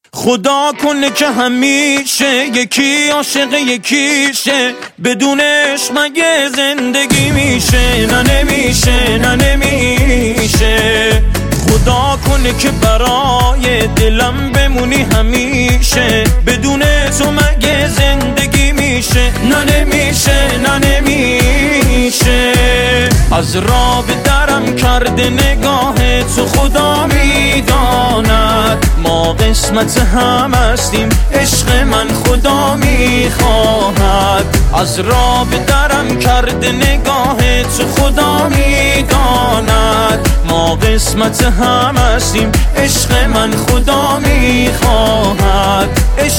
خدا کنه که همیشه یکی عاشق یکیشه، بدونش مگه زندگی میشه؟ نه نمیشه، نه نمیشه. خدا کنه که برای دلم بمونی همیشه، بدون تو مگه زندگی میشه؟ نه نمیشه، نه نمیشه. از راه به درم کرده نگاه تو، خدا میداند ما قسمت هم هستیم، عشق من خدا میخواهد. از راه به درم کرده نگاه تو، خدا میداند ما قسمت هم هستیم، عشق من خدا میخواهد.